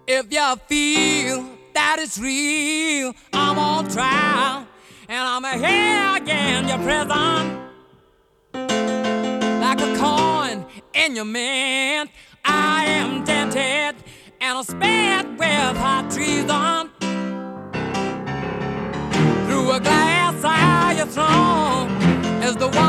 If you feel that it's real, I'm on trial, and I'm here again, your prison. Like a coin in your mint, I am dented and I'm spared with hot treason. Through a glass eye, your throne is the one.